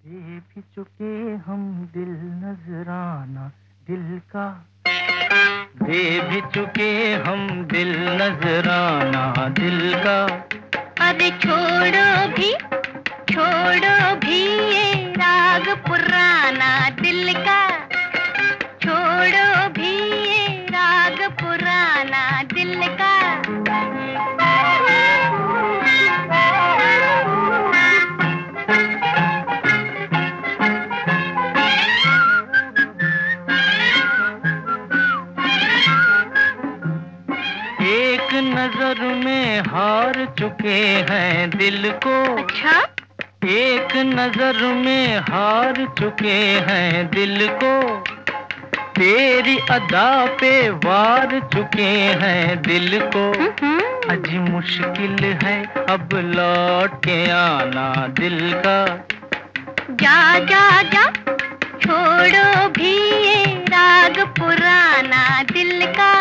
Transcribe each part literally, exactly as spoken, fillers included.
दे भी चुके हम दिल नजराना दिल का, दे भी चुके हम दिल नजराना दिल का। अरे छोड़ो भी छोड़ो भी ये राग पुराना दिल का, छोड़ो भी ये राग पुराना दिल का। एक नजर में हार चुके हैं दिल को। अच्छा? एक नजर में हार चुके हैं दिल को, तेरी अदा पे वार चुके हैं दिल को। अज मुश्किल है अब लौट के आना दिल का। जा जा जा छोड़ो भी ये राग पुराना दिल का।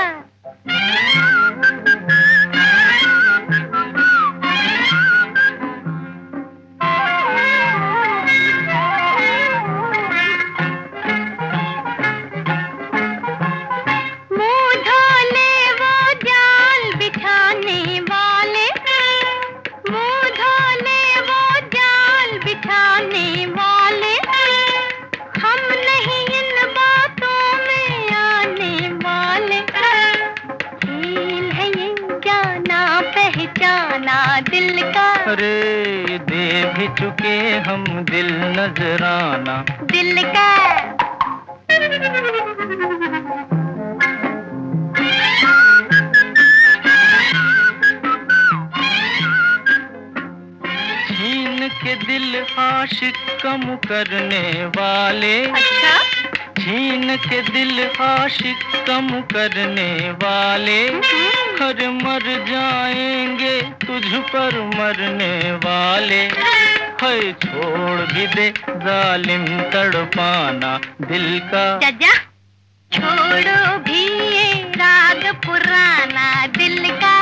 दिल का अरे दे भी चुके हम दिल नजराना दिल का। छीन के दिल आशिक कम करने वाले। अच्छा? छीन के दिल आशिक कम करने वाले, हर मर जाएंगे तुझ पर मरने वाले। है छोड़ भी दे जालिम तड़पाना दिल का। जा जा छोड़ो भी ये राग पुराना दिल का।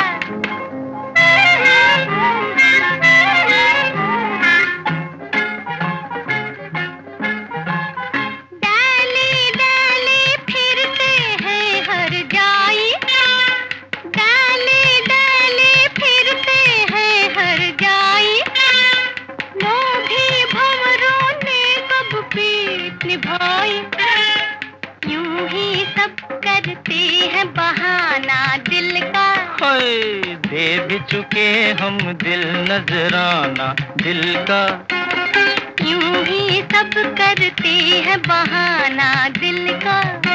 निभाई यूं ही सब करते हैं बहाना दिल का। हाय दे भी चुके हम दिल नजराना दिल का। यूं ही सब करते हैं बहाना दिल का।